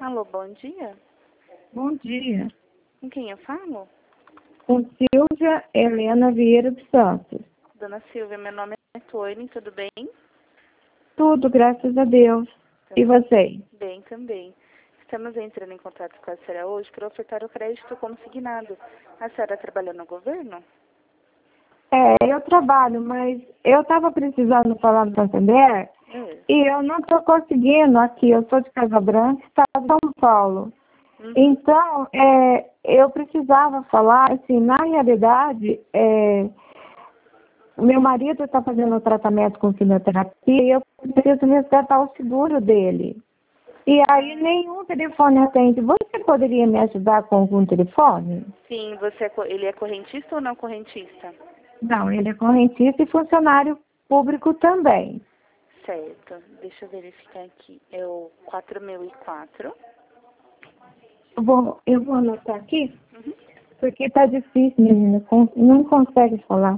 Alô, bom dia. Bom dia. Com quem eu falo? Com Silvia Helena Vieira dos Santos. Dona Silvia, meu nome é Tony, tudo bem? Tudo, graças a Deus. E você? Bem também. Estamos entrando em contato com a senhora hoje para ofertar o crédito consignado. A senhora trabalha no governo? Eu trabalho, mas eu estava precisando falar no Santander e eu não estou conseguindo aqui. Eu sou de Casa Branca, estado de São Paulo. Então, eu precisava falar, assim, na realidade, meu marido está fazendo tratamento com quimioterapia e eu preciso resgatar o seguro dele. E aí nenhum telefone atende. Você poderia me ajudar com algum telefone? Sim, ele é correntista ou não correntista? Não, ele é correntista e funcionário público também. Certo, deixa eu verificar aqui. É o 4004. Eu vou anotar aqui, porque tá difícil, menina. Não consegue falar.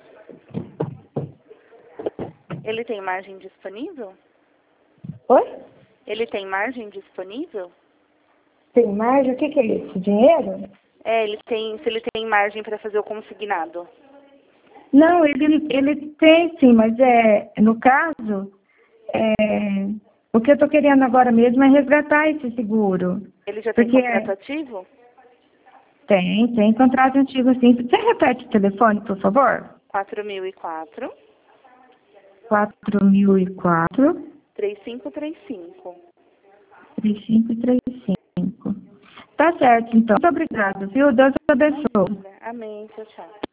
Ele tem margem disponível? Oi? Ele tem margem disponível? Tem margem? O que é isso? Dinheiro? Se ele tem margem para fazer o consignado. Não, ele tem sim, mas no caso, o que eu tô querendo agora mesmo é resgatar esse seguro. Ele já tem contrato ativo? Tem contrato antigo sim. Você repete o telefone, por favor? 4004. 4004. 3535. 3535. Tá certo, então. Muito obrigada, viu? Deus abençoe. Amém. Tchau, tchau.